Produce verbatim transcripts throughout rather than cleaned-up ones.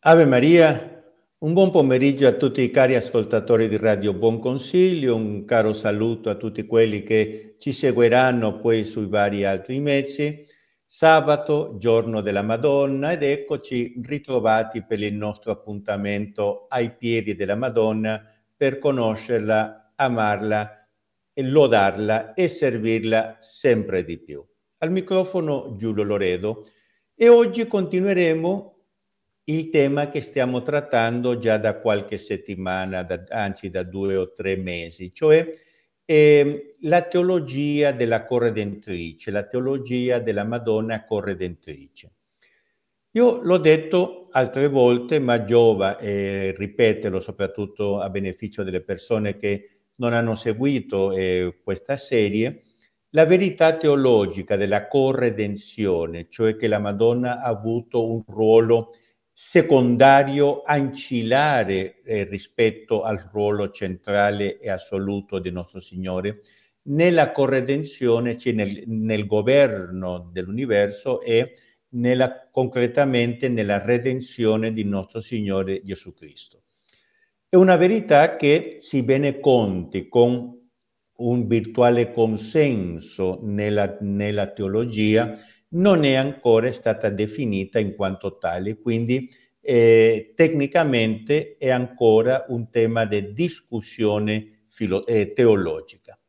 Ave Maria, un buon pomeriggio a tutti i cari ascoltatori di Radio Buon Consiglio, un caro saluto a tutti quelli che ci seguiranno poi sui vari altri mezzi. Sabato, giorno della Madonna, ed eccoci ritrovati per il nostro appuntamento ai piedi della Madonna per conoscerla, amarla, e lodarla e servirla sempre di più. Al microfono Giulio Loredo e oggi continueremo il tema che stiamo trattando già da qualche settimana, da, anzi da due o tre mesi, cioè eh, la teologia della corredentrice, la teologia della Madonna corredentrice. Io l'ho detto altre volte, ma giova eh, ripeterlo soprattutto a beneficio delle persone che non hanno seguito eh, questa serie. La verità teologica della corredenzione, cioè che la Madonna ha avuto un ruolo secondario, ancillare eh, rispetto al ruolo centrale e assoluto di nostro Signore, nella corredenzione, cioè nel, nel governo dell'universo e nella, concretamente nella redenzione di nostro Signore Gesù Cristo. È una verità che, sebbene conti con un virtuale consenso nella, nella teologia, non è ancora stata definita in quanto tale, quindi eh, tecnicamente è ancora un tema di discussione filo- eh, teologica.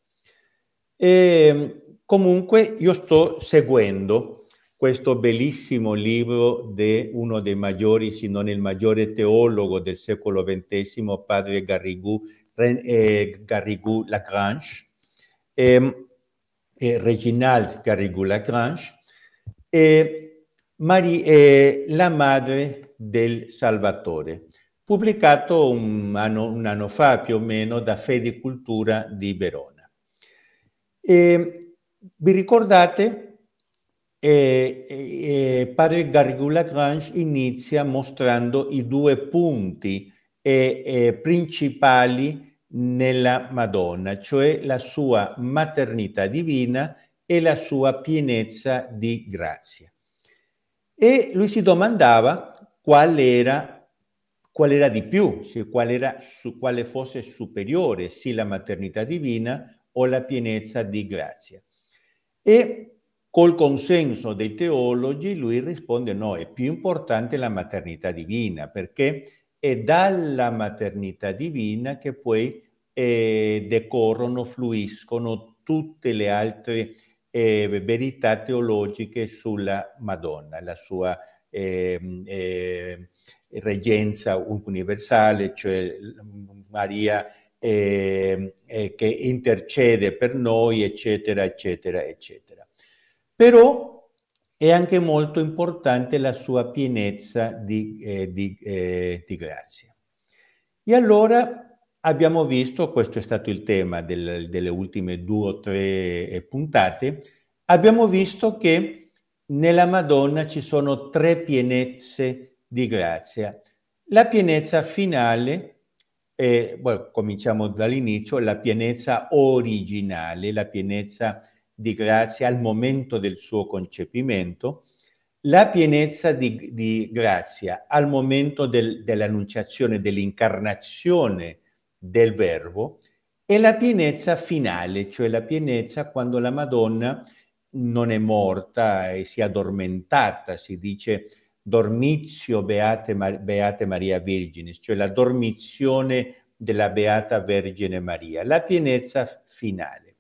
E, comunque io sto seguendo questo bellissimo libro di uno dei maggiori, se non il maggiore teologo del secolo ventesimo, padre Garrigou, eh, Garrigou Lagrange, eh, eh, Reginald Garrigou Lagrange, e Marie, eh, La madre del Salvatore, pubblicato un anno, un anno fa più o meno da Fede Cultura di Verona. E, vi ricordate? E, e, padre Garrigou Lagrange inizia mostrando i due punti e, e principali nella Madonna, cioè la sua maternità divina e la sua pienezza di grazia. E lui si domandava qual era, qual era di più, cioè qual era, su, quale fosse superiore, sì la maternità divina o la pienezza di grazia. E col consenso dei teologi lui risponde no, è più importante la maternità divina, perché è dalla maternità divina che poi eh, decorrono, fluiscono tutte le altre eh, verità teologiche sulla Madonna, la sua eh, eh, reggenza universale, cioè Maria eh, eh, che intercede per noi, eccetera, eccetera, eccetera. Però è anche molto importante la sua pienezza di, eh, di, eh, di grazia. E allora abbiamo visto, questo è stato il tema del, delle ultime due o tre eh, puntate, abbiamo visto che nella Madonna ci sono tre pienezze di grazia. La pienezza finale, eh, bueno, cominciamo dall'inizio, la pienezza originale, la pienezza di grazia al momento del suo concepimento, la pienezza di, di grazia al momento del, dell'annunciazione, dell'incarnazione del Verbo, e la pienezza finale, cioè la pienezza quando la Madonna non è morta e si è addormentata, si dice dormitio beate, beate Maria Virginis, cioè la dormizione della Beata Vergine Maria, la pienezza finale.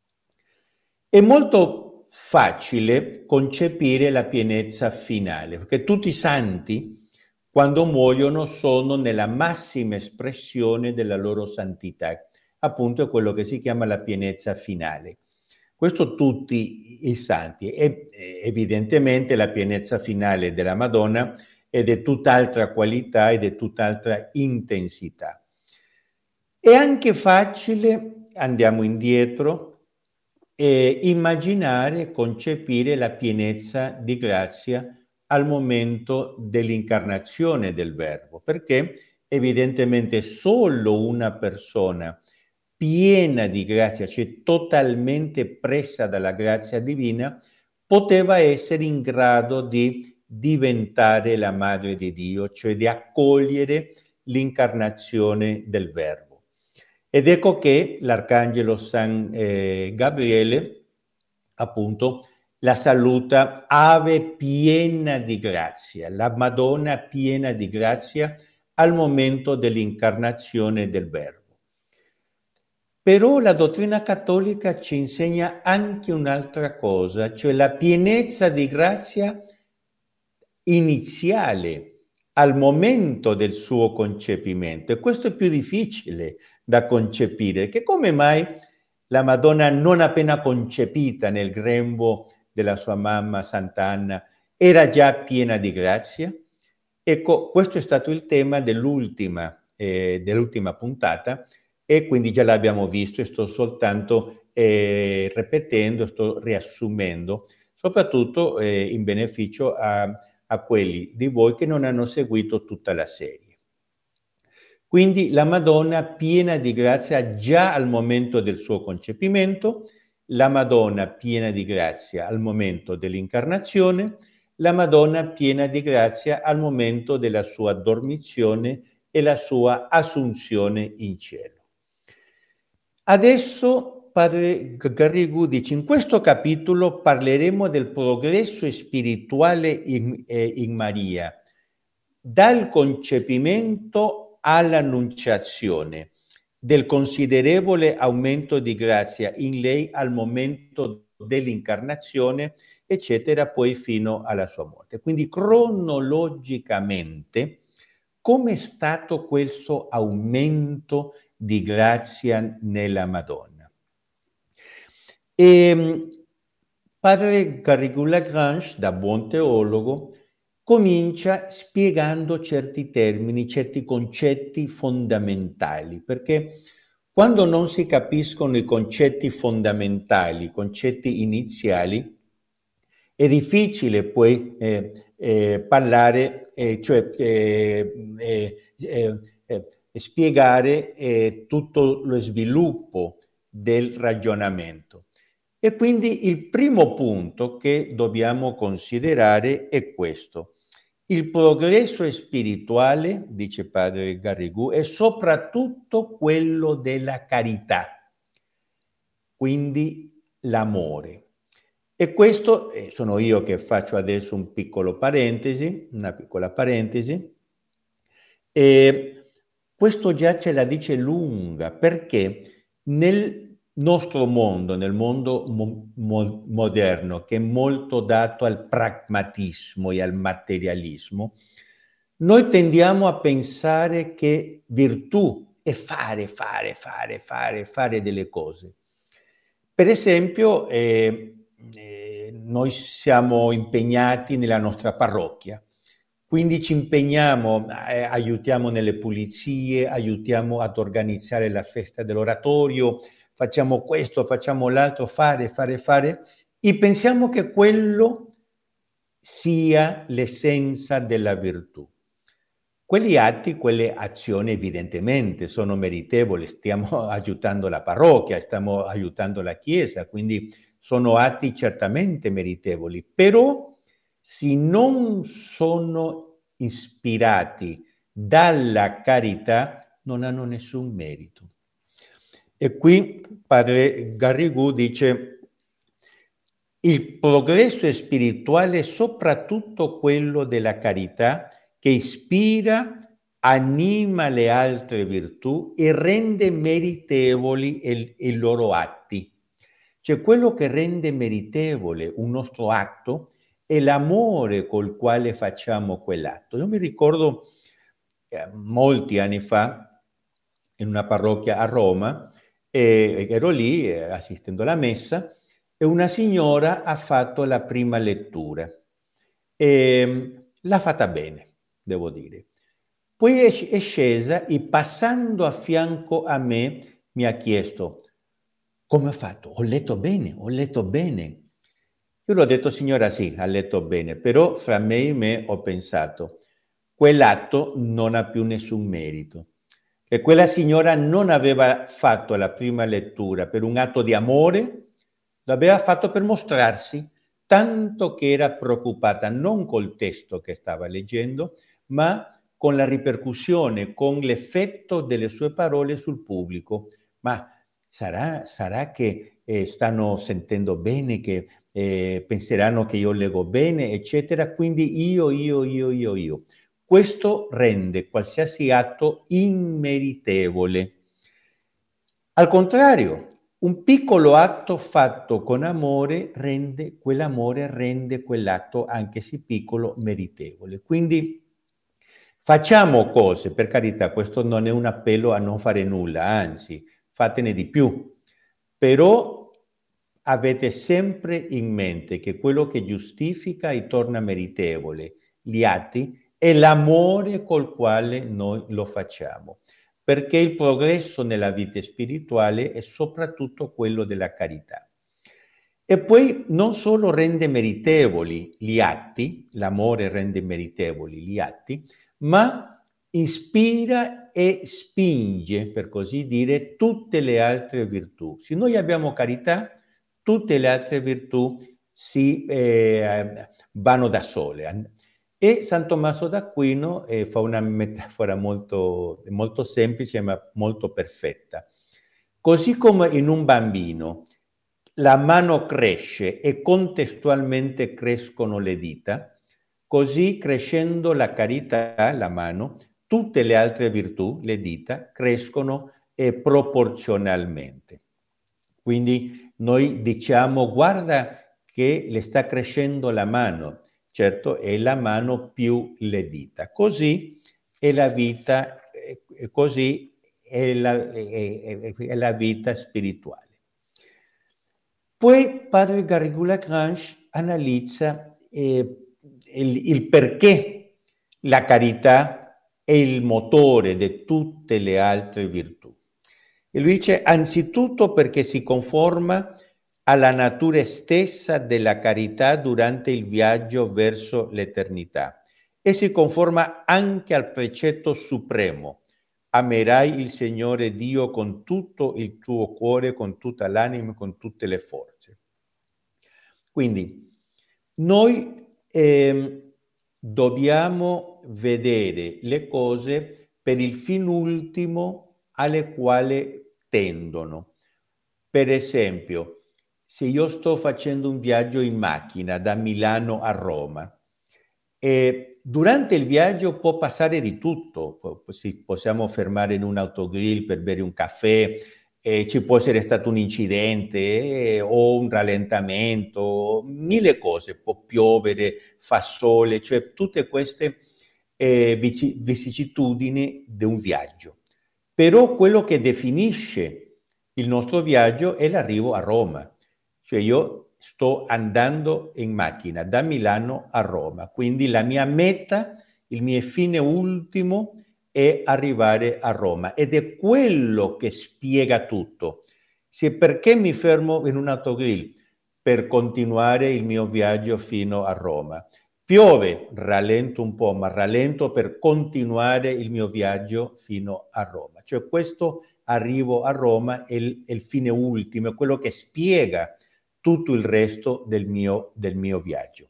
È molto facile concepire la pienezza finale, perché tutti i santi, quando muoiono, sono nella massima espressione della loro santità, appunto quello che si chiama la pienezza finale. Questo tutti i santi, e evidentemente la pienezza finale della Madonna è di tutt'altra qualità e di tutt'altra intensità. È anche facile, andiamo indietro, eh, immaginare, concepire la pienezza di grazia al momento dell'incarnazione del Verbo, perché evidentemente solo una persona piena di grazia, cioè totalmente presa dalla grazia divina, poteva essere in grado di diventare la madre di Dio, cioè di accogliere l'incarnazione del Verbo. Ed ecco che l'Arcangelo San eh, Gabriele, appunto, la saluta Ave piena di grazia, la Madonna piena di grazia al momento dell'incarnazione del Verbo. Però la dottrina cattolica ci insegna anche un'altra cosa, cioè la pienezza di grazia iniziale al momento del suo concepimento. E questo è più difficile da concepire, che come mai la Madonna non appena concepita nel grembo della sua mamma Sant'Anna era già piena di grazia? Ecco, questo è stato il tema dell'ultima, eh, dell'ultima puntata, e quindi già l'abbiamo visto e sto soltanto eh, ripetendo, sto riassumendo, soprattutto eh, in beneficio a, a quelli di voi che non hanno seguito tutta la serie. Quindi la Madonna piena di grazia già al momento del suo concepimento, la Madonna piena di grazia al momento dell'incarnazione, la Madonna piena di grazia al momento della sua dormizione e la sua assunzione in cielo. Adesso Padre Garrigou dice, in questo capitolo parleremo del progresso spirituale in, eh, in Maria, dal concepimento all'annunciazione, del considerevole aumento di grazia in lei al momento dell'incarnazione, eccetera, poi fino alla sua morte. Quindi cronologicamente, come è stato questo aumento di grazia nella Madonna? E Padre Garrigou-Lagrange, da buon teologo, comincia spiegando certi termini, certi concetti fondamentali, perché quando non si capiscono i concetti fondamentali, i concetti iniziali, è difficile poi eh, eh, parlare, eh, cioè eh, eh, eh, eh, spiegare eh, tutto lo sviluppo del ragionamento. E quindi il primo punto che dobbiamo considerare è questo. Il progresso spirituale, dice Padre Garrigou, è soprattutto quello della carità, quindi l'amore. E questo, eh, sono io che faccio adesso un piccolo parentesi, una piccola parentesi, e questo già ce la dice lunga, perché nel nostro mondo, nel mondo mo- mo- moderno, che è molto dato al pragmatismo e al materialismo, noi tendiamo a pensare che virtù è fare, fare, fare, fare, fare delle cose. Per esempio, eh, eh, noi siamo impegnati nella nostra parrocchia, quindi ci impegniamo, eh, aiutiamo nelle pulizie, aiutiamo ad organizzare la festa dell'oratorio, facciamo questo, facciamo l'altro, fare, fare, fare, e pensiamo che quello sia l'essenza della virtù. Quegli atti, quelle azioni evidentemente sono meritevoli, stiamo aiutando la parrocchia, stiamo aiutando la Chiesa, quindi sono atti certamente meritevoli, però se non sono ispirati dalla carità non hanno nessun merito. E qui Padre Garrigou dice: il progresso spirituale è soprattutto quello della carità che ispira, anima le altre virtù e rende meritevoli il, i loro atti. Cioè quello che rende meritevole un nostro atto è l'amore col quale facciamo quell'atto. Io mi ricordo eh, molti anni fa in una parrocchia a Roma, e ero lì eh, assistendo alla messa e una signora ha fatto la prima lettura e l'ha fatta bene, devo dire. Poi è, è scesa e passando a fianco a me mi ha chiesto: come ho fatto? Ho letto bene, ho letto bene. Io l'ho detto: signora, sì, ha letto bene, però fra me e me ho pensato, quell'atto non ha più nessun merito. E quella signora non aveva fatto la prima lettura per un atto di amore, l'aveva fatto per mostrarsi, tanto che era preoccupata non col testo che stava leggendo, ma con la ripercussione, con l'effetto delle sue parole sul pubblico. Ma sarà, sarà che eh, stanno sentendo bene, che eh, penseranno che io leggo bene, eccetera. Quindi io, io, io, io, io. Questo rende qualsiasi atto immeritevole. Al contrario, un piccolo atto fatto con amore rende, quell'amore rende quell'atto, anche se piccolo, meritevole. Quindi facciamo cose, per carità, questo non è un appello a non fare nulla, anzi, fatene di più. Però avete sempre in mente che quello che giustifica e torna meritevole gli atti è l'amore col quale noi lo facciamo, perché il progresso nella vita spirituale è soprattutto quello della carità. E poi non solo rende meritevoli gli atti, l'amore rende meritevoli gli atti, ma ispira e spinge, per così dire, tutte le altre virtù. Se noi abbiamo carità, tutte le altre virtù si eh, vanno da sole. E San Tommaso d'Aquino eh, fa una metafora molto, molto semplice ma molto perfetta. Così come in un bambino la mano cresce e contestualmente crescono le dita, così crescendo la carità, la mano, tutte le altre virtù, le dita, crescono eh, proporzionalmente. Quindi noi diciamo guarda che le sta crescendo la mano, certo è la mano più le dita. Così è la vita, eh, così è la, è, è, è la vita spirituale. Poi padre Garrigou-Lagrange analizza eh, il, il perché la carità è il motore di tutte le altre virtù. E lui dice anzitutto perché si conforma alla natura stessa della carità durante il viaggio verso l'eternità e si conforma anche al precetto supremo. Amerai il Signore Dio con tutto il tuo cuore, con tutta l'anima, con tutte le forze. Quindi noi eh, dobbiamo vedere le cose per il fin ultimo alle quali tendono. Per esempio, se io sto facendo un viaggio in macchina da Milano a Roma, e durante il viaggio può passare di tutto, possiamo fermare in un autogrill per bere un caffè, eh, ci può essere stato un incidente eh, o un rallentamento, mille cose, può piovere, fa sole, cioè tutte queste eh, vicissitudini di un viaggio. Però quello che definisce il nostro viaggio è l'arrivo a Roma, cioè io sto andando in macchina da Milano a Roma, quindi la mia meta, il mio fine ultimo è arrivare a Roma ed è quello che spiega tutto. Se perché mi fermo in un autogrill? Per continuare il mio viaggio fino a Roma. Piove, rallento un po', ma rallento per continuare il mio viaggio fino a Roma. Cioè questo arrivo a Roma è il, è il fine ultimo, è quello che spiega tutto il resto del mio, del mio viaggio.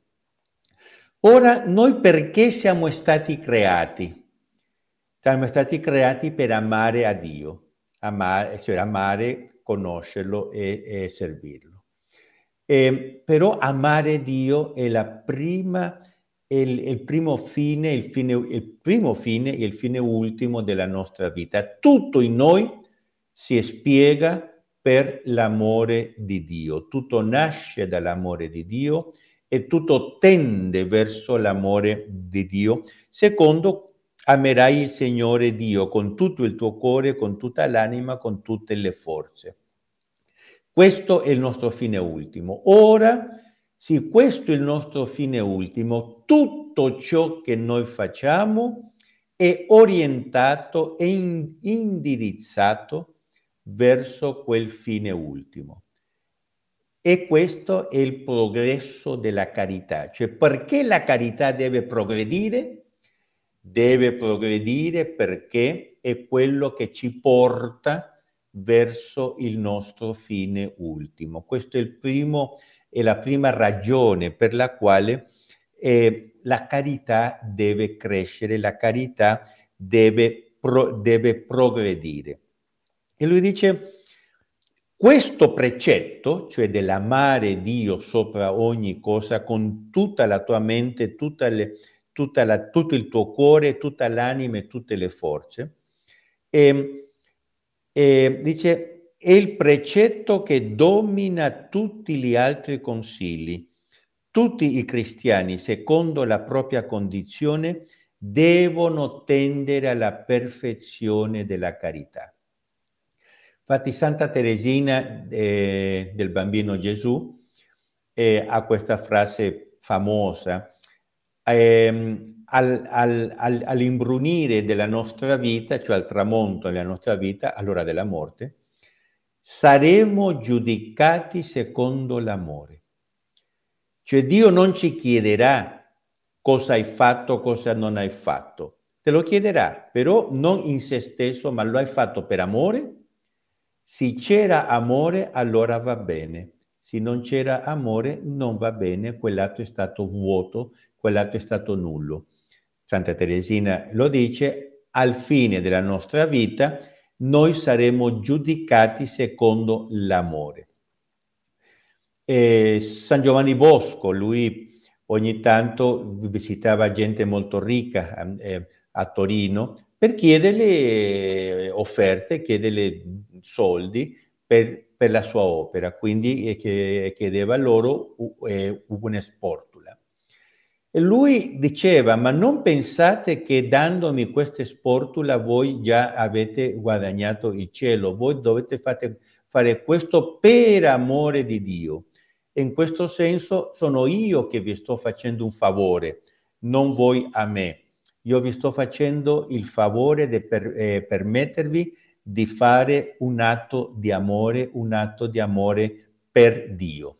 Ora, noi perché siamo stati creati? Siamo stati creati per amare a Dio, amare, cioè amare, conoscerlo e, e servirlo. E, però amare Dio è la prima, è il, è il primo fine, il fine, il primo fine e il fine ultimo della nostra vita. Tutto in noi si spiega per l'amore di Dio. Tutto nasce dall'amore di Dio e tutto tende verso l'amore di Dio, secondo amerai il Signore Dio con tutto il tuo cuore, con tutta l'anima, con tutte le forze. Questo è il nostro fine ultimo. Ora, se questo è il nostro fine ultimo, tutto ciò che noi facciamo è orientato e indirizzato verso quel fine ultimo. E questo è il progresso della carità. Cioè, perché la carità deve progredire? Deve progredire perché è quello che ci porta verso il nostro fine ultimo. Questo è il primo, è la prima ragione per la quale eh, la carità deve crescere, la carità deve, pro, deve progredire. E lui dice, questo precetto, cioè dell'amare Dio sopra ogni cosa, con tutta la tua mente, tutta le, tutta la, tutto il tuo cuore, tutta l'anima e tutte le forze, e, e dice, è il precetto che domina tutti gli altri consigli. Tutti i cristiani, secondo la propria condizione, devono tendere alla perfezione della carità. Infatti Santa Teresina eh, del Bambino Gesù eh, ha questa frase famosa, ehm, al, al, al, all'imbrunire della nostra vita, cioè al tramonto della nostra vita, all'ora della morte, saremo giudicati secondo l'amore. Cioè Dio non ci chiederà cosa hai fatto, cosa non hai fatto. Te lo chiederà, però non in se stesso, ma lo hai fatto per amore? Se c'era amore, allora va bene. Se non c'era amore, non va bene, quell'atto è stato vuoto, quell'atto è stato nullo. Santa Teresina lo dice, al fine della nostra vita noi saremo giudicati secondo l'amore. E San Giovanni Bosco, lui ogni tanto visitava gente molto ricca eh, a Torino per chiederle offerte, chiederle soldi per, per la sua opera, quindi eh, chiedeva loro eh, una sportula. E lui diceva, ma non pensate che dandomi questa sportula voi già avete guadagnato il cielo, voi dovete fate, fare questo per amore di Dio. E in questo senso sono io che vi sto facendo un favore, non voi a me. Io vi sto facendo il favore di per, eh, permettervi di fare un atto di amore, un atto di amore per Dio.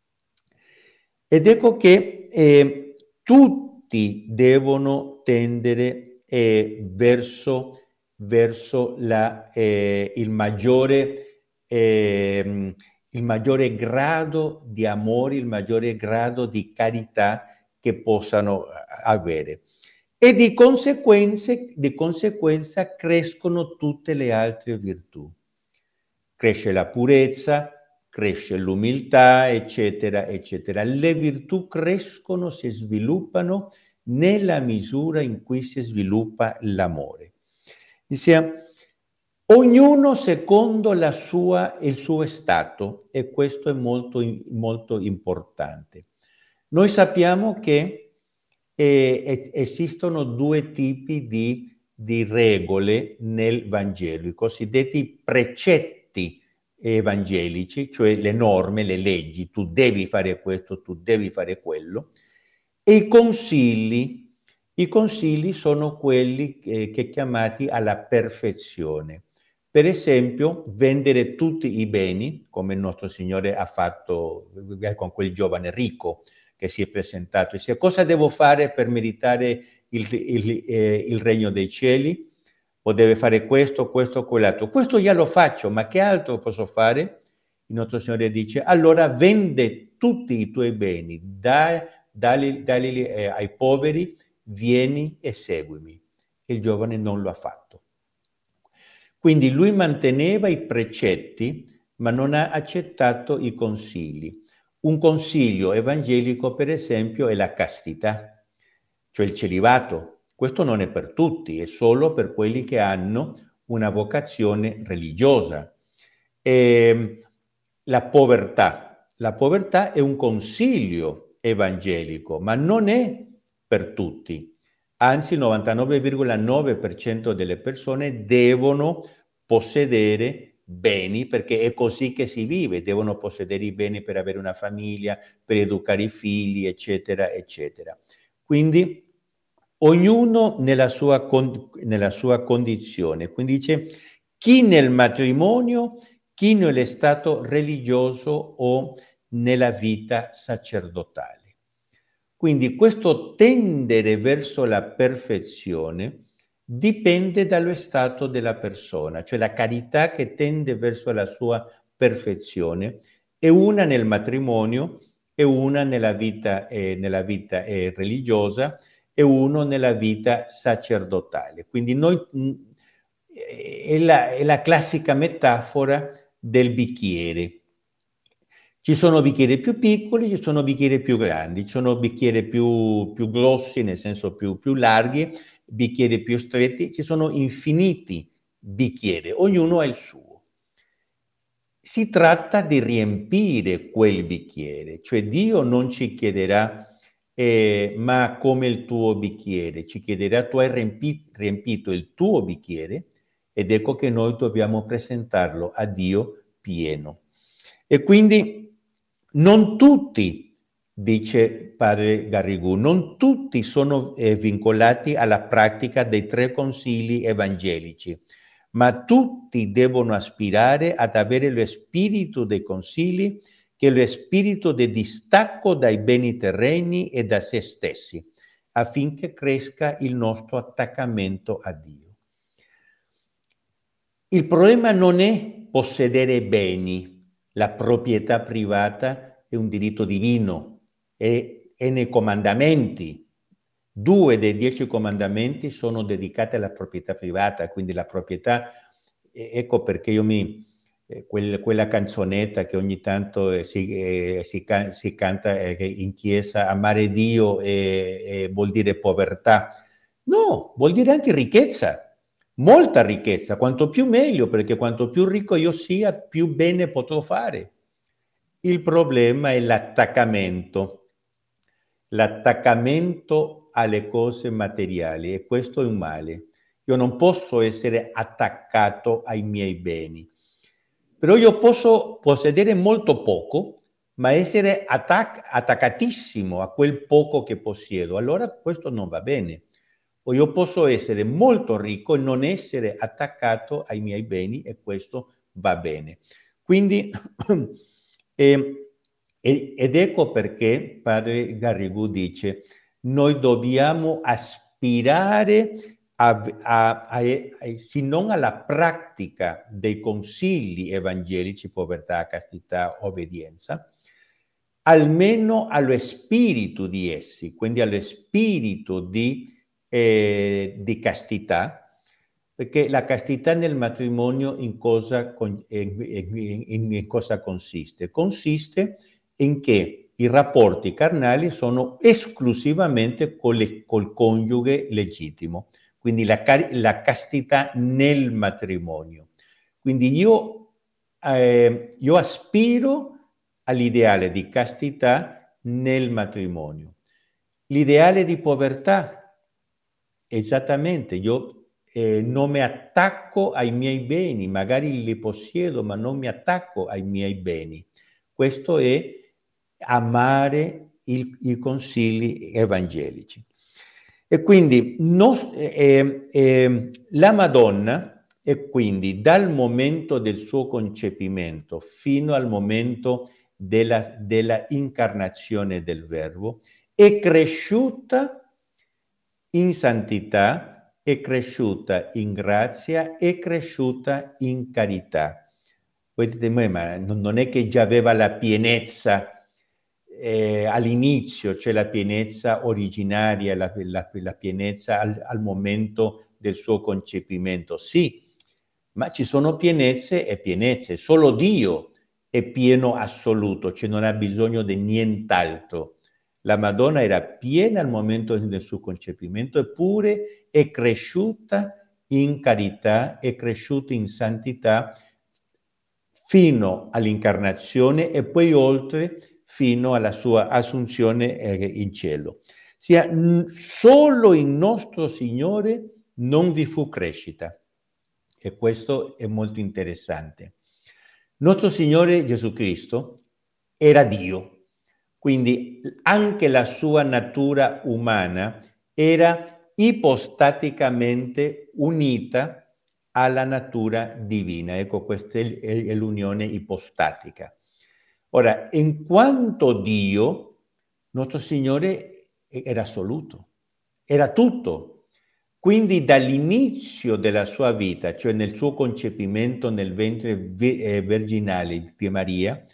Ed ecco che eh, tutti devono tendere eh, verso, verso la, eh, il, maggiore, eh, il maggiore grado di amore, il maggiore grado di carità che possano avere. E di, conseguenze, di conseguenza crescono tutte le altre virtù. Cresce la purezza, cresce l'umiltà, eccetera, eccetera. Le virtù crescono, si sviluppano nella misura in cui si sviluppa l'amore. Dice, ognuno secondo la sua, il suo stato, e questo è molto, molto importante. Noi sappiamo che eh, esistono due tipi di, di regole nel Vangelo, i cosiddetti precetti evangelici, cioè le norme, le leggi, tu devi fare questo, tu devi fare quello, e i consigli. I consigli sono quelli eh, che chiamati alla perfezione. Per esempio, vendere tutti i beni, come il nostro Signore ha fatto con quel giovane ricco che si è presentato e dice: cosa devo fare per meritare il, il, eh, il regno dei cieli? O deve fare questo, questo, quell'altro. Questo già lo faccio, ma che altro posso fare? Il nostro Signore dice: allora vende tutti i tuoi beni, dai, dali, dali eh, ai poveri, vieni e seguimi. Il giovane non lo ha fatto. Quindi lui manteneva i precetti, ma non ha accettato i consigli. Un consiglio evangelico, per esempio, è la castità, cioè il celibato. Questo non è per tutti, è solo per quelli che hanno una vocazione religiosa. E la povertà. La povertà è un consiglio evangelico, ma non è per tutti. Anzi, il novantanove virgola nove per cento delle persone devono possedere beni, perché è così che si vive, devono possedere i beni per avere una famiglia, per educare i figli, eccetera, eccetera. Quindi ognuno nella sua, con, nella sua condizione. Quindi dice, chi nel matrimonio, chi nello stato religioso o nella vita sacerdotale. Quindi questo tendere verso la perfezione dipende dallo stato della persona, cioè la carità che tende verso la sua perfezione è una nel matrimonio e una nella vita, eh, nella vita eh, religiosa e uno nella vita sacerdotale. Quindi noi, mh, è, la, è la classica metafora del bicchiere. Ci sono bicchieri più piccoli, ci sono bicchieri più grandi, ci sono bicchieri più, più grossi, nel senso più, più larghi, bicchieri più stretti, ci sono infiniti bicchieri, ognuno ha il suo. Si tratta di riempire quel bicchiere, cioè Dio non ci chiederà eh, ma come il tuo bicchiere, ci chiederà tu hai riempito, riempito il tuo bicchiere, ed ecco che noi dobbiamo presentarlo a Dio pieno. E quindi non tutti, dice padre Garrigou, non tutti sono eh, vincolati alla pratica dei tre consigli evangelici, ma tutti devono aspirare ad avere lo spirito dei consigli, che è lo spirito di distacco dai beni terreni e da se stessi, affinché cresca il nostro attaccamento a Dio. Il problema non è possedere beni, la proprietà privata è un diritto divino, è, è nei comandamenti. Due dei dieci comandamenti sono dedicati alla proprietà privata, quindi la proprietà, eh, ecco perché io mi, eh, quel, quella canzonetta che ogni tanto eh, si, eh, si, can, si canta eh, in chiesa, amare Dio eh, eh, vuol dire povertà. No, vuol dire anche ricchezza. Molta ricchezza, quanto più meglio, perché quanto più ricco io sia, più bene potrò fare. Il problema è l'attaccamento, l'attaccamento alle cose materiali, e questo è un male. Io non posso essere attaccato ai miei beni, però io posso possedere molto poco, ma essere attac- attaccatissimo a quel poco che possiedo. Allora questo non va bene. O io posso essere molto ricco e non essere attaccato ai miei beni, e questo va bene. Quindi, eh, ed ecco perché padre Garrigou dice, noi dobbiamo aspirare a, a, a, a, se non alla pratica dei consigli evangelici, povertà, castità, obbedienza, almeno allo spirito di essi, quindi allo spirito di eh, di castità, perché la castità nel matrimonio in cosa, in, in, in cosa consiste? Consiste in che i rapporti carnali sono esclusivamente col, col coniuge legittimo, quindi la, la castità nel matrimonio. Quindi io, eh, io aspiro all'ideale di castità nel matrimonio. L'ideale di povertà, esattamente, io eh, non mi attacco ai miei beni, magari li possiedo, ma non mi attacco ai miei beni. Questo è amare il, i consigli evangelici. E quindi no, eh, eh, la Madonna, e quindi dal momento del suo concepimento fino al momento della, della incarnazione del Verbo, è cresciuta in santità, è cresciuta in grazia, è cresciuta in carità. Voi dite, ma non è che già aveva la pienezza eh, all'inizio, c'è cioè la pienezza originaria, la, la, la pienezza al, al momento del suo concepimento? Sì, ma ci sono pienezze e pienezze. Solo Dio è pieno assoluto, cioè non ha bisogno di nient'altro. La Madonna era piena al momento del suo concepimento, eppure è cresciuta in carità, è cresciuta in santità fino all'incarnazione e poi oltre fino alla sua assunzione in cielo. Sia solo in nostro Signore non vi fu crescita, e questo è molto interessante. Nostro Signore Gesù Cristo era Dio, quindi anche la sua natura umana era ipostaticamente unita alla natura divina. Ecco, questa è l'unione ipostatica. Ora, in quanto Dio, nostro Signore era assoluto, era tutto. Quindi dall'inizio della sua vita, cioè nel suo concepimento nel ventre virginale di Maria,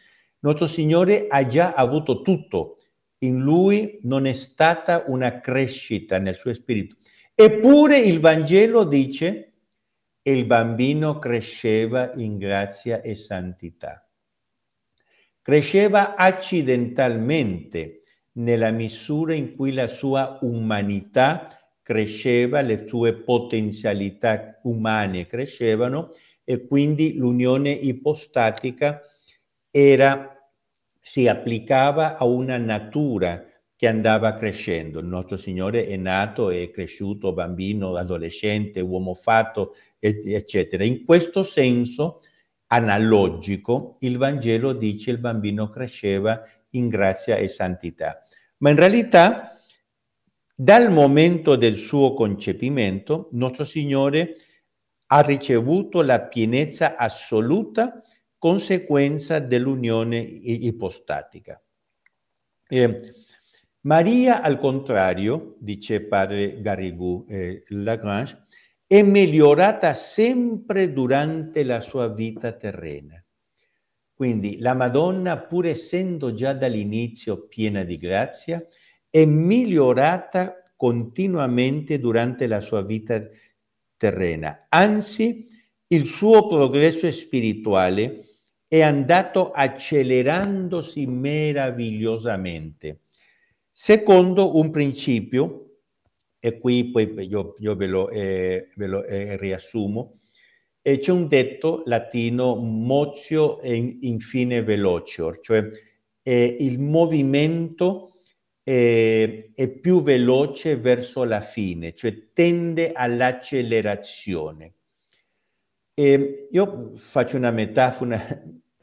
Nostro Signore ha già avuto tutto. In Lui non è stata una crescita nel suo spirito. Eppure il Vangelo dice che il bambino cresceva in grazia e santità. Cresceva accidentalmente nella misura in cui la sua umanità cresceva, le sue potenzialità umane crescevano e quindi l'unione ipostatica era, si applicava a una natura che andava crescendo. Il nostro Signore è nato, è cresciuto, bambino, adolescente, uomo fatto, eccetera. In questo senso analogico, il Vangelo dice il bambino cresceva in grazia e santità. Ma in realtà, dal momento del suo concepimento, nostro Signore ha ricevuto la pienezza assoluta conseguenza dell'unione ipostatica. Eh, Maria, al contrario, dice padre Garrigou eh, Lagrange, è migliorata sempre durante la sua vita terrena. Quindi la Madonna, pur essendo già dall'inizio piena di grazia, è migliorata continuamente durante la sua vita terrena. Anzi, il suo progresso spirituale è andato accelerandosi meravigliosamente. Secondo un principio, e qui poi io, io ve lo, eh, ve lo eh, riassumo, e c'è un detto latino, motio e infine velocior, cioè eh, il movimento eh, è più veloce verso la fine, cioè tende all'accelerazione. E io faccio una metafora,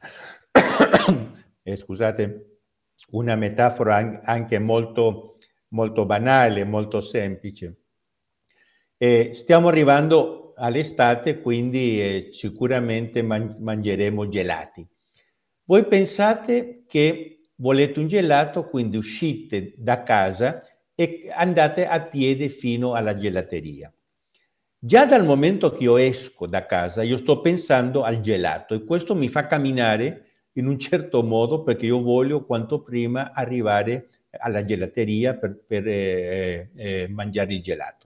eh, scusate, una metafora anche molto, molto banale, molto semplice. Eh, stiamo arrivando all'estate, quindi eh, sicuramente man- mangeremo gelati. Voi pensate che volete un gelato, quindi uscite da casa e andate a piedi fino alla gelateria. Già dal momento che io esco da casa, io sto pensando al gelato e questo mi fa camminare in un certo modo perché io voglio quanto prima arrivare alla gelateria per, per eh, eh, mangiare il gelato.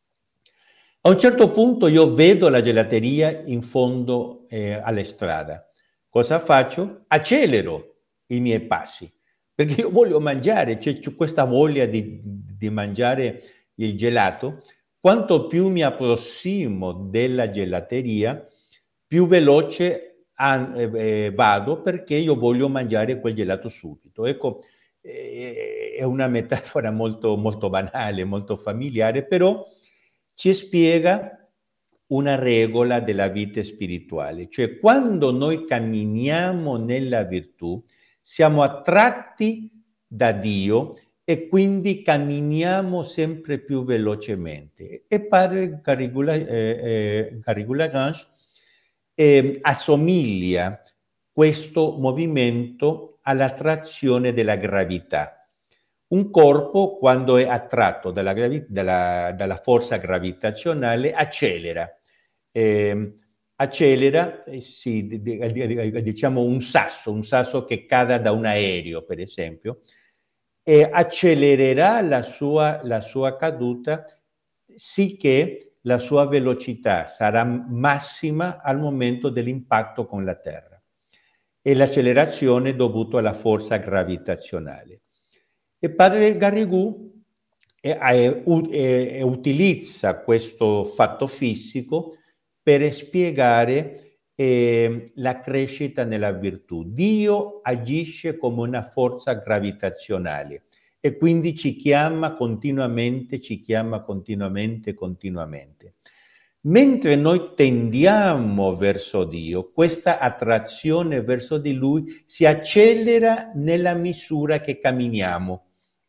A un certo punto io vedo la gelateria in fondo eh, alla strada. Cosa faccio? Accelero i miei passi perché io voglio mangiare, c'è, c'è questa voglia di, di mangiare il gelato. Quanto più mi approssimo della gelateria, più veloce an- eh, vado perché io voglio mangiare quel gelato subito. Ecco, eh, è una metafora molto, molto banale, molto familiare, però ci spiega una regola della vita spirituale, cioè quando noi camminiamo nella virtù, siamo attratti da Dio e quindi camminiamo sempre più velocemente. E padre Garrigou eh, eh, Lagrange eh, assomiglia questo movimento all'attrazione della gravità. Un corpo, quando è attratto dalla, gravi- dalla, dalla forza gravitazionale, accelera. Eh, accelera, eh, sì, diciamo un sasso, un sasso che cada da un aereo, per esempio, e accelererà la sua, la sua caduta, sicché la sua velocità sarà massima al momento dell'impatto con la Terra. E l'accelerazione è dovuta alla forza gravitazionale. E padre Garrigou è, è, è, utilizza questo fatto fisico per spiegare eh, la crescita nella virtù. Dio agisce come una forza gravitazionale e quindi ci chiama continuamente, ci chiama continuamente, continuamente. Mentre noi tendiamo verso Dio, questa attrazione verso di Lui si accelera nella misura che camminiamo.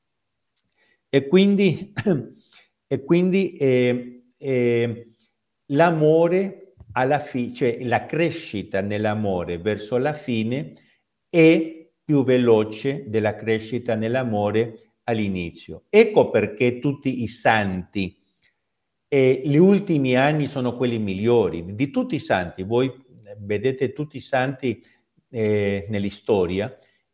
E quindi, e quindi eh, eh, l'amore alla fine, cioè la crescita nell'amore verso la fine è più veloce della crescita nell'amore all'inizio. Ecco perché tutti i santi, e gli ultimi anni sono quelli migliori di tutti i santi. Voi vedete tutti i santi eh, nell'istoria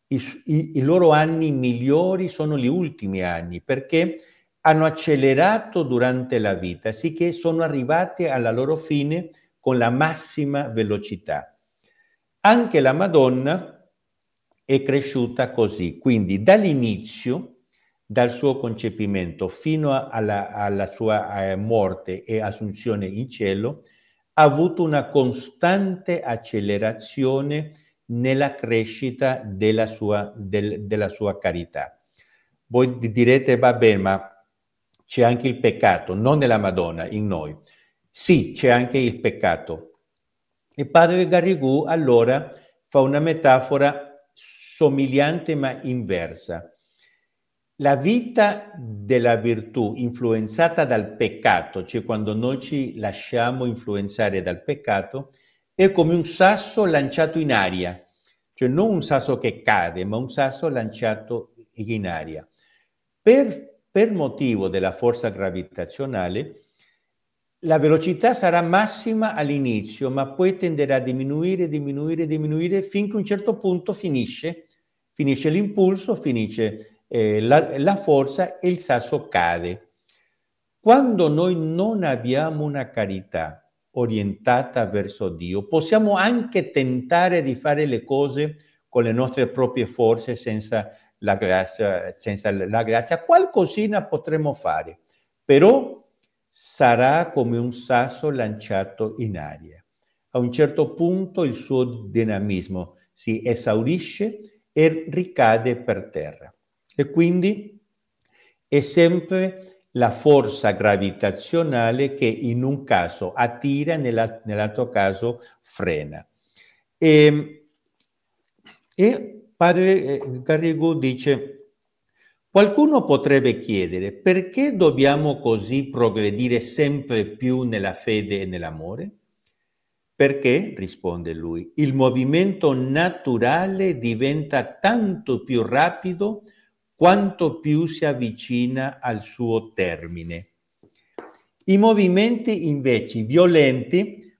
i, i, i loro anni migliori sono gli ultimi anni, perché hanno accelerato durante la vita, sicché sono arrivati alla loro fine con la massima velocità. Anche la Madonna è cresciuta così, quindi dall'inizio, dal suo concepimento fino alla, alla sua eh, morte e assunzione in cielo, ha avuto una costante accelerazione nella crescita della sua, del, della sua carità. Voi direte, va bene, ma c'è anche il peccato, non nella Madonna, in noi. Sì, c'è anche il peccato. E padre Garrigou allora fa una metafora somigliante ma inversa. La vita della virtù influenzata dal peccato, cioè quando noi ci lasciamo influenzare dal peccato, è come un sasso lanciato in aria, cioè non un sasso che cade, ma un sasso lanciato in aria. Per, per motivo della forza gravitazionale, la velocità sarà massima all'inizio, ma poi tenderà a diminuire, diminuire, diminuire, finché a un certo punto finisce, finisce l'impulso, finisce eh, la, la forza e il sasso cade. Quando noi non abbiamo una carità orientata verso Dio, possiamo anche tentare di fare le cose con le nostre proprie forze senza la grazia, senza la grazia. Qualcosina potremo fare, però sarà come un sasso lanciato in aria. A un certo punto il suo dinamismo si esaurisce e ricade per terra. E quindi è sempre la forza gravitazionale che in un caso attira, nella, nell'altro caso frena. E, e padre Garrigou dice: qualcuno potrebbe chiedere perché dobbiamo così progredire sempre più nella fede e nell'amore? Perché, risponde lui, il movimento naturale diventa tanto più rapido quanto più si avvicina al suo termine. I movimenti invece violenti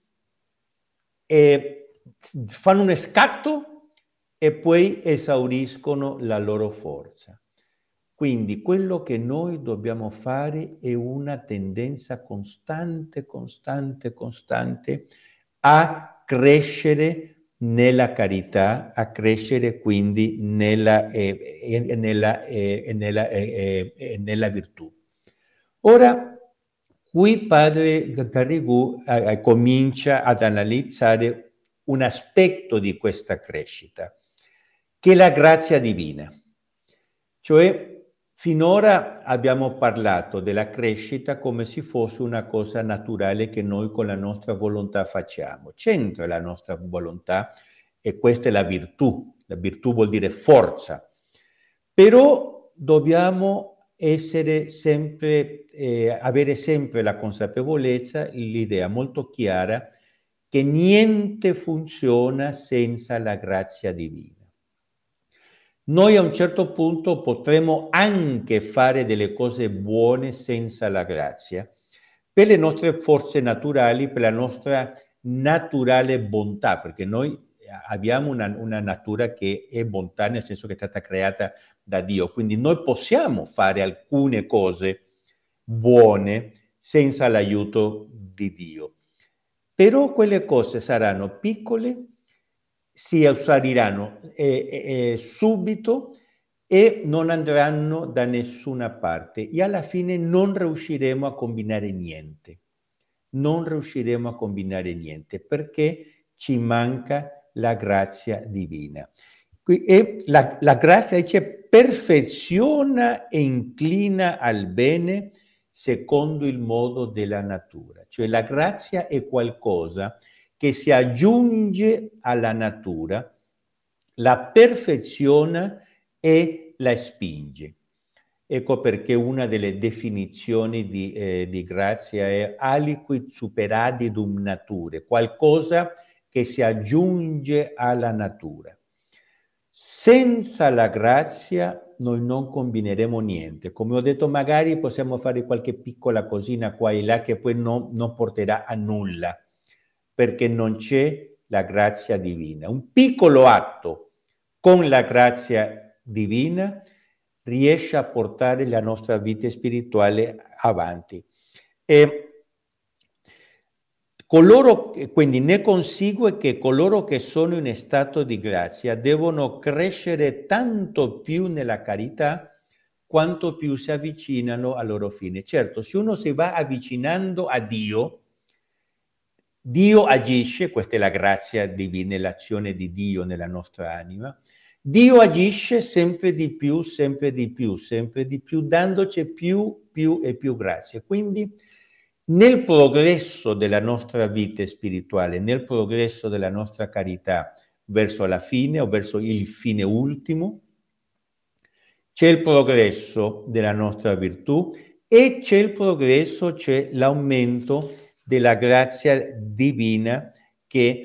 eh, fanno un scatto e poi esauriscono la loro forza. Quindi quello che noi dobbiamo fare è una tendenza costante, costante, costante a crescere nella carità, a crescere quindi nella, eh, nella, eh, nella, eh, eh, nella virtù. Ora, qui padre Garrigou eh, comincia ad analizzare un aspetto di questa crescita, che è la grazia divina. Cioè, finora abbiamo parlato della crescita come se fosse una cosa naturale che noi con la nostra volontà facciamo. C'entra la nostra volontà e questa è la virtù. La virtù vuol dire forza. Però dobbiamo essere sempre, eh, avere sempre la consapevolezza, l'idea molto chiara che niente funziona senza la grazia divina. Noi a un certo punto potremo anche fare delle cose buone senza la grazia, per le nostre forze naturali, per la nostra naturale bontà, perché noi abbiamo una, una natura che è bontà, nel senso che è stata creata da Dio, quindi noi possiamo fare alcune cose buone senza l'aiuto di Dio. Però quelle cose saranno piccole, si esaudiranno eh, eh, subito e non andranno da nessuna parte e alla fine non riusciremo a combinare niente. Non riusciremo a combinare niente perché ci manca la grazia divina. E la, la grazia dice perfeziona e inclina al bene secondo il modo della natura. Cioè la grazia è qualcosa che si aggiunge alla natura, la perfeziona e la spinge. Ecco perché una delle definizioni di, eh, di grazia è aliquid superadidum nature, qualcosa che si aggiunge alla natura. Senza la grazia noi non combineremo niente. Come ho detto, magari possiamo fare qualche piccola cosina qua e là che poi non, non porterà a nulla, perché non c'è la grazia divina. Un piccolo atto con la grazia divina riesce a portare la nostra vita spirituale avanti. E coloro, quindi ne consegue che coloro che sono in stato di grazia devono crescere tanto più nella carità quanto più si avvicinano al loro fine. Certo, se uno si va avvicinando a Dio, Dio agisce, questa è la grazia divina, l'azione di Dio nella nostra anima, Dio agisce sempre di più, sempre di più, sempre di più, dandoci più, più e più grazie. Quindi nel progresso della nostra vita spirituale, nel progresso della nostra carità verso la fine o verso il fine ultimo, c'è il progresso della nostra virtù e c'è il progresso, c'è l'aumento della grazia divina che,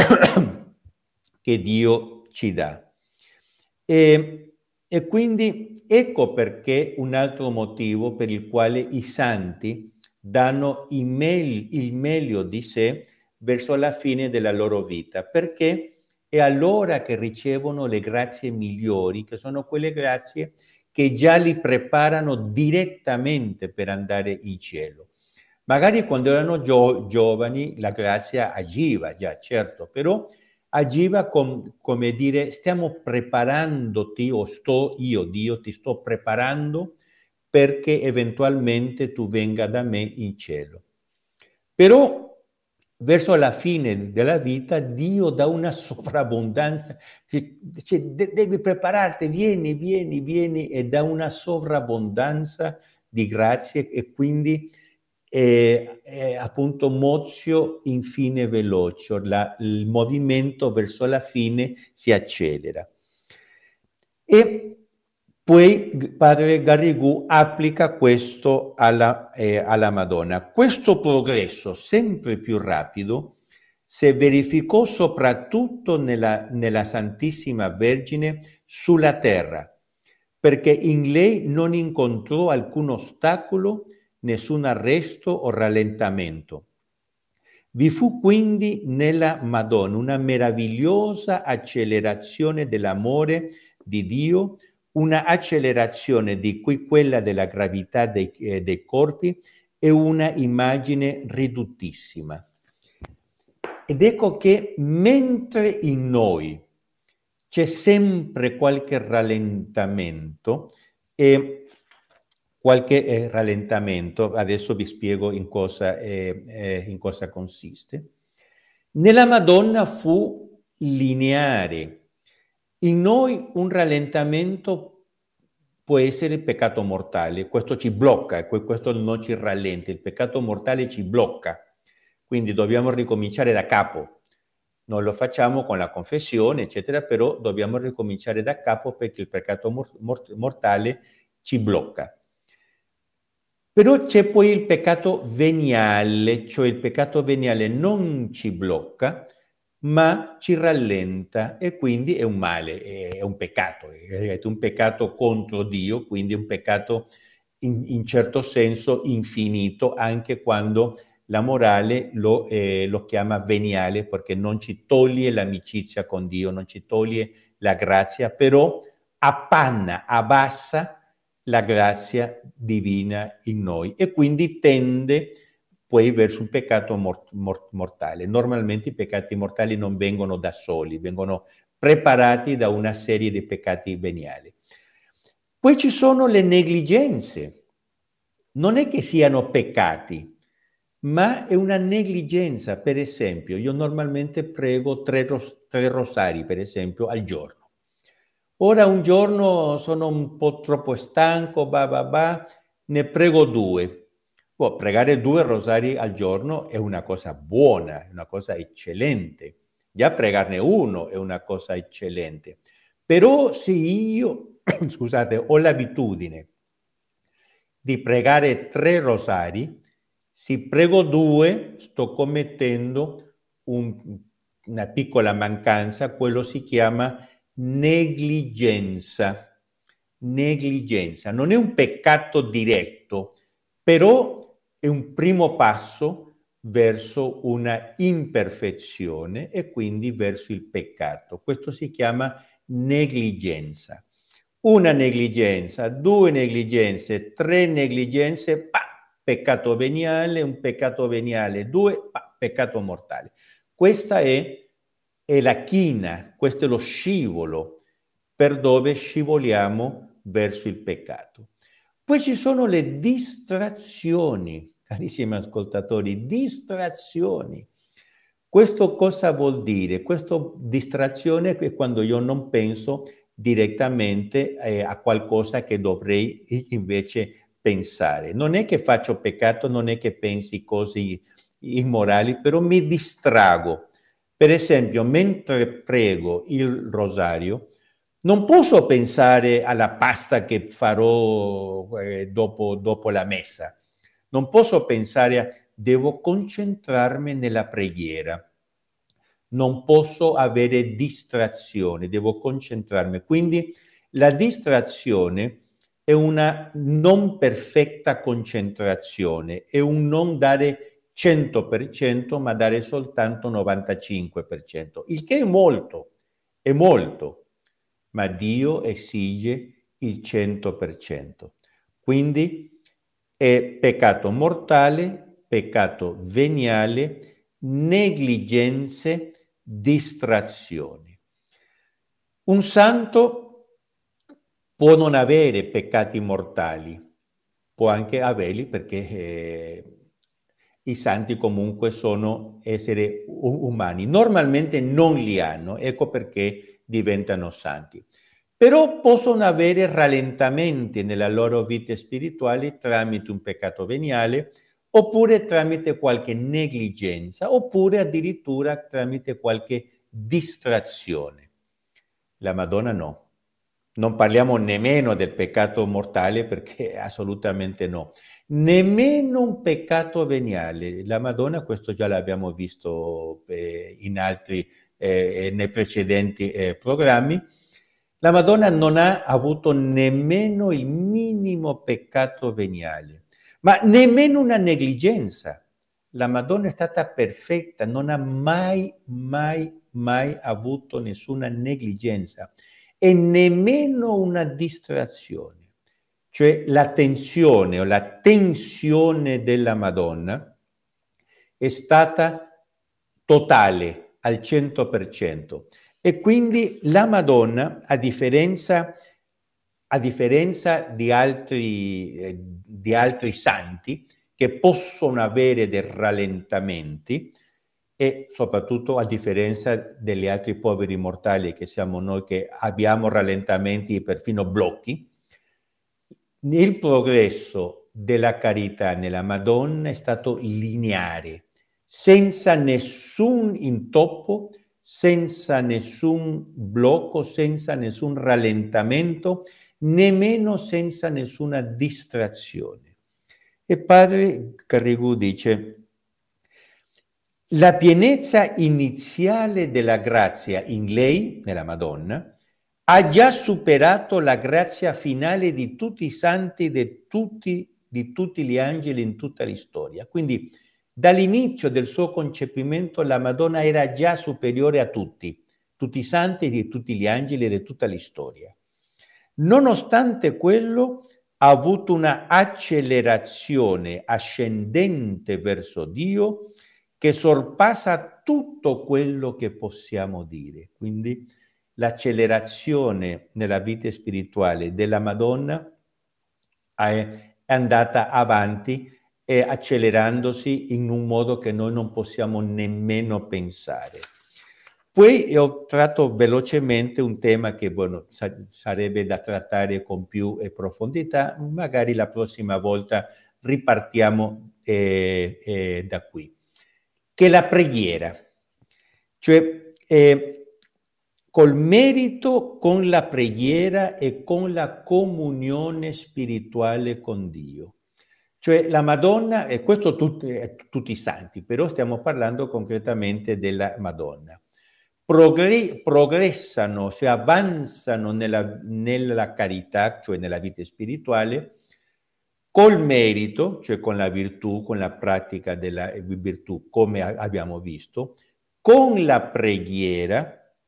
che Dio ci dà. E, e quindi ecco perché un altro motivo per il quale i santi danno il meglio, il meglio di sé verso la fine della loro vita, perché è allora che ricevono le grazie migliori, che sono quelle grazie che già li preparano direttamente per andare in cielo. Magari quando erano gio- giovani la grazia agiva già, certo, però agiva con, come dire, stiamo preparandoti, o sto io, Dio, ti sto preparando perché eventualmente tu venga da me in cielo. Però verso la fine della vita Dio dà una sovrabbondanza, cioè, de- devi prepararti, vieni, vieni, vieni, e dà una sovrabbondanza di grazie e quindi è, è appunto mozio infine veloce, la, il movimento verso la fine si accelera. E poi padre Garrigou applica questo alla, eh, alla Madonna. Questo progresso sempre più rapido si verificò soprattutto nella, nella Santissima Vergine sulla terra, perché in lei non incontrò alcun ostacolo, nessun arresto o rallentamento. Vi fu quindi nella Madonna una meravigliosa accelerazione dell'amore di Dio, una accelerazione di cui quella della gravità dei, eh, dei corpi è una immagine ridottissima. Ed ecco che mentre in noi c'è sempre qualche rallentamento, e qualche eh, rallentamento, adesso vi spiego in cosa, eh, eh, in cosa consiste. Nella Madonna fu lineare. In noi un rallentamento può essere il peccato mortale, questo ci blocca, questo non ci rallenta, il peccato mortale ci blocca, quindi dobbiamo ricominciare da capo. Non lo facciamo con la confessione, eccetera, però dobbiamo ricominciare da capo perché il peccato mor- mort- mortale ci blocca. Però c'è poi il peccato veniale, cioè il peccato veniale non ci blocca, ma ci rallenta e quindi è un male, è un peccato, è un peccato contro Dio, quindi è un peccato in, in certo senso infinito, anche quando la morale lo, eh, lo chiama veniale, perché non ci toglie l'amicizia con Dio, non ci toglie la grazia, però appanna, abbassa la grazia divina in noi e quindi tende poi verso un peccato mort- mort- mortale. Normalmente i peccati mortali non vengono da soli, vengono preparati da una serie di peccati veniali. Poi ci sono le negligenze. Non è che siano peccati, ma è una negligenza. Per esempio, io normalmente prego tre, ros- tre rosari, per esempio, al giorno. Ora un giorno sono un po' troppo stanco, bah, bah, bah, ne prego due. Oh, pregare due rosari al giorno è una cosa buona, è una cosa eccellente. Già pregarne uno è una cosa eccellente. Però se io, scusate, ho l'abitudine di pregare tre rosari, se prego due, sto commettendo un, una piccola mancanza, quello si chiama negligenza. Negligenza. Non è un peccato diretto, però è un primo passo verso una imperfezione e quindi verso il peccato. Questo si chiama negligenza. Una negligenza, due negligenze, tre negligenze, pa, peccato veniale, un peccato veniale, due, pa, peccato mortale. Questa è, è la china, questo è lo scivolo per dove scivoliamo verso il peccato. Poi ci sono le distrazioni, carissimi ascoltatori, distrazioni. Questo cosa vuol dire? Questa distrazione è quando io non penso direttamente eh, a qualcosa che dovrei invece pensare. Non è che faccio peccato, non è che pensi cose immorali, però mi distrago. Per esempio, mentre prego il rosario, non posso pensare alla pasta che farò eh, dopo, dopo la messa. Non posso pensare a... Devo concentrarmi nella preghiera. Non posso avere distrazione, devo concentrarmi. Quindi la distrazione è una non perfetta concentrazione, è un non dare cento per cento, ma dare soltanto novantacinque per cento, il che è molto, è molto, ma Dio esige il cento per cento. Quindi è peccato mortale, peccato veniale, negligenze, distrazioni. Un santo può non avere peccati mortali, può anche averli perché eh, i santi comunque sono esseri umani. Normalmente non li hanno, ecco perché diventano santi. Però possono avere rallentamenti nella loro vita spirituale tramite un peccato veniale, oppure tramite qualche negligenza, oppure addirittura tramite qualche distrazione. La Madonna no. Non parliamo nemmeno del peccato mortale perché assolutamente no. Nemmeno un peccato veniale. La Madonna, questo già l'abbiamo visto eh, in altri, eh, nei precedenti eh, programmi, la Madonna non ha avuto nemmeno il minimo peccato veniale, ma nemmeno una negligenza. La Madonna è stata perfetta, non ha mai, mai, mai avuto nessuna negligenza e nemmeno una distrazione. Cioè l'attenzione o la tensione della Madonna è stata totale al cento per cento. E quindi la Madonna, a differenza, a differenza di, altri, eh, di altri santi, che possono avere dei rallentamenti, e soprattutto a differenza degli altri poveri mortali che siamo noi, che abbiamo rallentamenti e perfino blocchi, il progresso della carità nella Madonna è stato lineare, senza nessun intoppo, senza nessun blocco, senza nessun rallentamento, nemmeno senza nessuna distrazione. E padre Carrigù dice: la pienezza iniziale della grazia in lei, nella Madonna, ha già superato la grazia finale di tutti i santi, di tutti, di tutti gli angeli in tutta la storia. Quindi dall'inizio del suo concepimento la Madonna era già superiore a tutti, tutti i santi, di tutti gli angeli e di tutta la storia. Nonostante quello, ha avuto una accelerazione ascendente verso Dio che sorpassa tutto quello che possiamo dire. Quindi l'accelerazione nella vita spirituale della Madonna è andata avanti e accelerandosi in un modo che noi non possiamo nemmeno pensare. Poi ho tratto velocemente un tema che bueno, sa- sarebbe da trattare con più profondità, magari la prossima volta ripartiamo eh, eh, da qui, che è la preghiera, cioè eh, col merito, con la preghiera e con la comunione spirituale con Dio. Cioè la Madonna, e questo tutti, eh, tutti i santi, però stiamo parlando concretamente della Madonna. Progre- progressano, cioè avanzano nella, nella carità, cioè nella vita spirituale, col merito, cioè con la virtù, con la pratica della virtù, come abbiamo visto, con la preghiera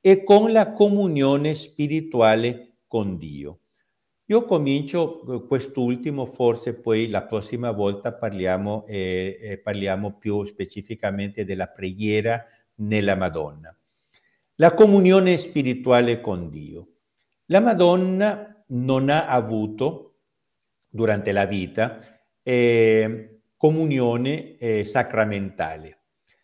e con la comunione spirituale con Dio. Io comincio quest'ultimo, forse poi la prossima volta parliamo, eh, eh, parliamo più specificamente della preghiera nella Madonna. La comunione spirituale con Dio. La Madonna non ha avuto durante la vita eh, comunione eh, sacramentale,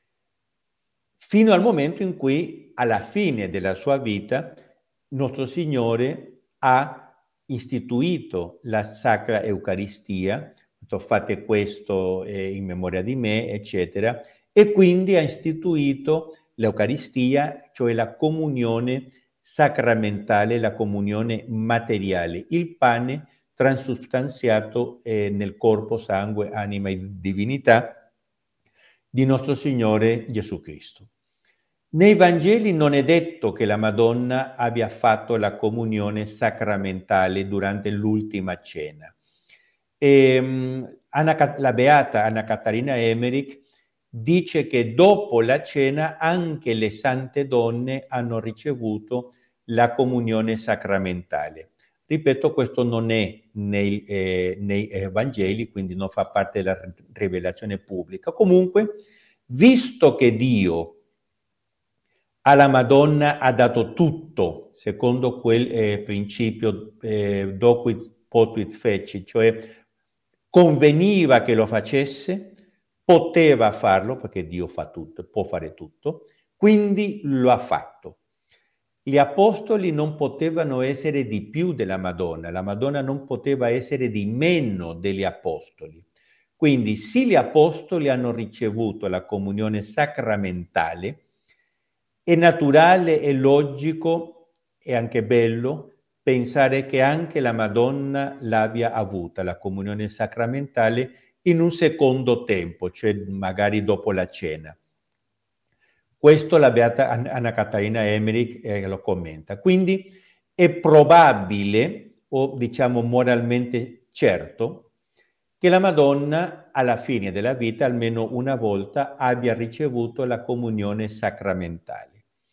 fino al momento in cui alla fine della sua vita nostro Signore ha istituito la Sacra Eucaristia, fate questo eh, in memoria di me, eccetera, e quindi ha istituito l'Eucaristia, cioè la comunione sacramentale, la comunione materiale, il pane transubstanziato eh, nel corpo, sangue, anima e divinità di nostro Signore Gesù Cristo. Nei Vangeli non è detto che la Madonna abbia fatto la comunione sacramentale durante l'ultima cena. E, Anna, la beata Anna Catarina Emmerich dice che dopo la cena anche le sante donne hanno ricevuto la comunione sacramentale. Ripeto, questo non è nei, eh, nei eh, Vangeli, quindi non fa parte della rivelazione pubblica. Comunque, visto che Dio alla Madonna ha dato tutto, secondo quel eh, principio eh, docuit potuit feci, cioè conveniva che lo facesse, poteva farlo, perché Dio fa tutto, può fare tutto, quindi lo ha fatto. Gli apostoli non potevano essere di più della Madonna, la Madonna non poteva essere di meno degli apostoli. Quindi sì, gli apostoli hanno ricevuto la comunione sacramentale, è naturale e logico e anche bello pensare che anche la Madonna l'abbia avuta, la comunione sacramentale, in un secondo tempo, cioè magari dopo la cena. Questo la beata Anna Catarina Emmerich eh, lo commenta. Quindi è probabile, o diciamo moralmente certo, che la Madonna alla fine della vita, almeno una volta, abbia ricevuto la comunione sacramentale.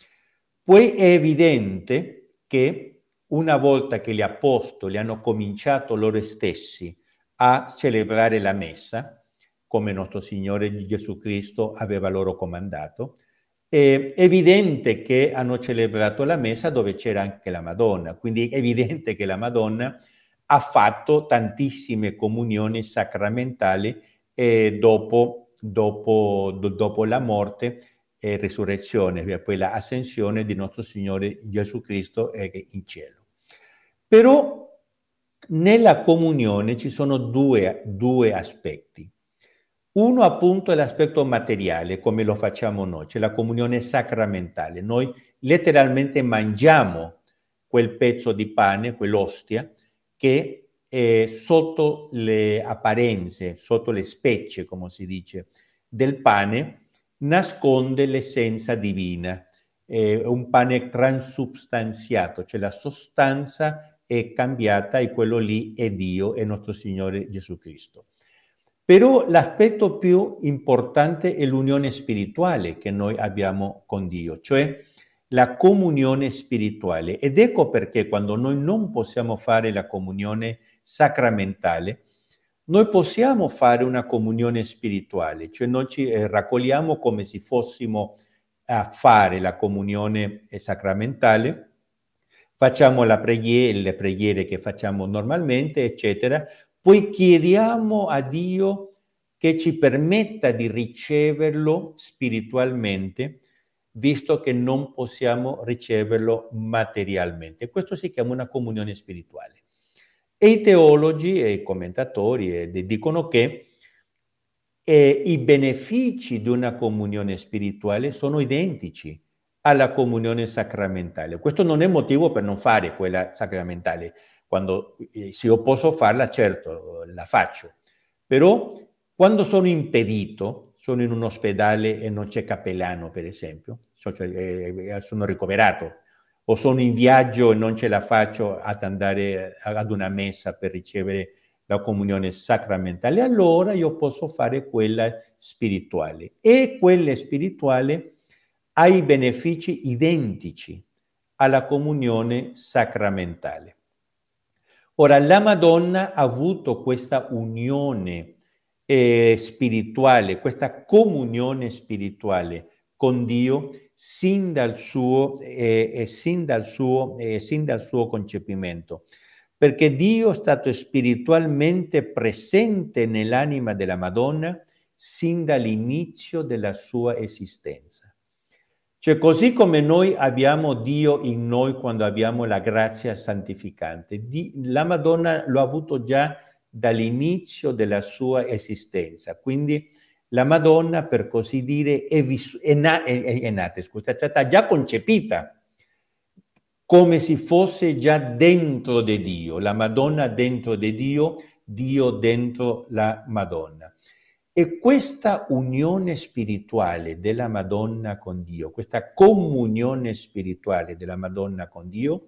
Poi è evidente che una volta che gli apostoli hanno cominciato loro stessi a celebrare la messa, come nostro Signore Gesù Cristo aveva loro comandato, è evidente che hanno celebrato la messa dove c'era anche la Madonna, quindi è evidente che la Madonna ha fatto tantissime comunioni sacramentali eh, dopo, dopo, do, dopo la morte e risurrezione, e poi l'ascensione di nostro Signore Gesù Cristo in cielo. Però nella comunione ci sono due, due aspetti. Uno appunto è l'aspetto materiale, come lo facciamo noi, cioè la comunione sacramentale. Noi letteralmente mangiamo quel pezzo di pane, quell'ostia, che eh, sotto le apparenze, sotto le specie, come si dice, del pane, nasconde l'essenza divina. È un pane transubstanziato, cioè la sostanza è cambiata e quello lì è Dio, è nostro Signore Gesù Cristo. Però l'aspetto più importante è l'unione spirituale che noi abbiamo con Dio, cioè la comunione spirituale. Ed ecco perché quando noi non possiamo fare la comunione sacramentale, noi possiamo fare una comunione spirituale, cioè noi ci eh, raccogliamo come se fossimo a fare la comunione sacramentale, facciamo la preghiera, le preghiere che facciamo normalmente, eccetera, poi chiediamo a Dio che ci permetta di riceverlo spiritualmente, visto che non possiamo riceverlo materialmente. Questo si chiama una comunione spirituale. E i teologi e i commentatori eh, dicono che eh, i benefici di una comunione spirituale sono identici alla comunione sacramentale. Questo non è motivo per non fare quella sacramentale. Quando, eh, se io posso farla, certo, la faccio. Però quando sono impedito, sono in un ospedale e non c'è cappellano, per esempio, cioè, eh, sono ricoverato, o sono in viaggio e non ce la faccio ad andare ad una messa per ricevere la comunione sacramentale, allora io posso fare quella spirituale. E quella spirituale ha i benefici identici alla comunione sacramentale. Ora, la Madonna ha avuto questa unione eh, spirituale, questa comunione spirituale con Dio sin dal suo, eh, eh, sin dal suo, eh, sin dal suo concepimento, perché Dio è stato spiritualmente presente nell'anima della Madonna sin dall'inizio della sua esistenza. Cioè, così come noi abbiamo Dio in noi quando abbiamo la grazia santificante, di, la Madonna lo ha avuto già dall'inizio della sua esistenza. Quindi la Madonna, per così dire, è, vis- è, na- è, è, è nata, scusate, è stata già concepita come se fosse già dentro di Dio. La Madonna dentro di Dio, Dio dentro la Madonna. E questa unione spirituale della Madonna con Dio, questa comunione spirituale della Madonna con Dio,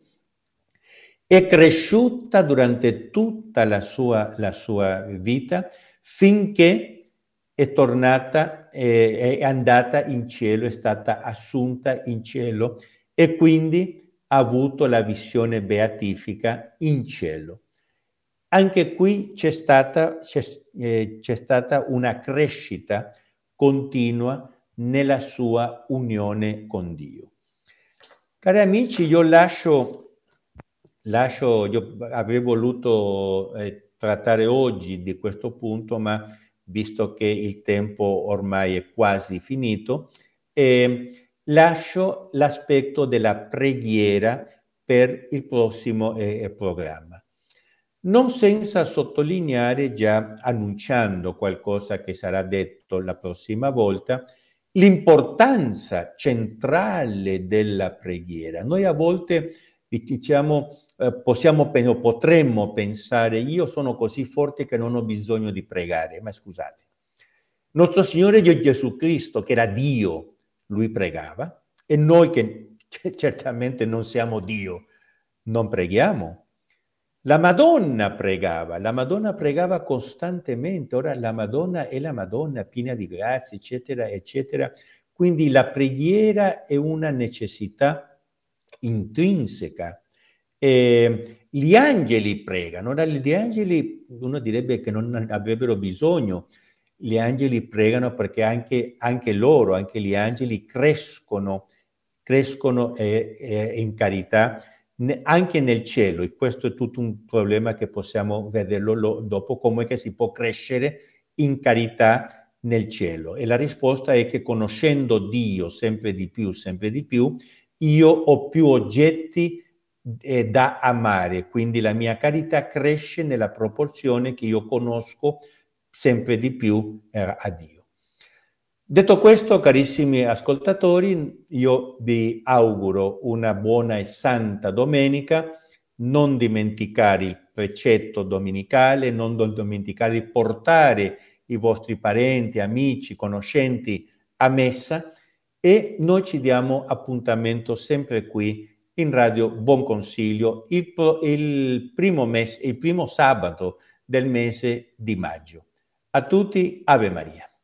è cresciuta durante tutta la sua, la sua vita finché è tornata, eh, è andata in cielo, è stata assunta in cielo e quindi ha avuto la visione beatifica in cielo. Anche qui c'è stata, c'è, eh, c'è stata una crescita continua nella sua unione con Dio. Cari amici, io lascio, lascio io avrei voluto eh, trattare oggi di questo punto, ma visto che il tempo ormai è quasi finito, eh, lascio l'aspetto della preghiera per il prossimo eh, programma. Non senza sottolineare, già annunciando qualcosa che sarà detto la prossima volta, l'importanza centrale della preghiera. Noi a volte diciamo, eh, possiamo, potremmo pensare, io sono così forte che non ho bisogno di pregare, ma scusate, nostro Signore Gesù Cristo, che era Dio, lui pregava, e noi che certamente non siamo Dio, non preghiamo. La Madonna pregava, la Madonna pregava costantemente, ora la Madonna è la Madonna piena di grazia, eccetera, eccetera. Quindi la preghiera è una necessità intrinseca. E gli angeli pregano, ora gli angeli, uno direbbe che non avrebbero bisogno, gli angeli pregano perché anche, anche loro, anche gli angeli crescono, crescono eh, eh, in carità, anche nel cielo, e questo è tutto un problema che possiamo vederlo lo, dopo, come che si può crescere in carità nel cielo. E la risposta è che conoscendo Dio sempre di più, sempre di più, io ho più oggetti eh, da amare, quindi la mia carità cresce nella proporzione che io conosco sempre di più eh, a Dio. Detto questo, carissimi ascoltatori, io vi auguro una buona e santa domenica. Non dimenticare il precetto domenicale, non dimenticare di portare i vostri parenti, amici, conoscenti a messa, e noi ci diamo appuntamento sempre qui in Radio Buon Consiglio il, il, primo, mes, il primo sabato del mese di maggio. A tutti, Ave Maria.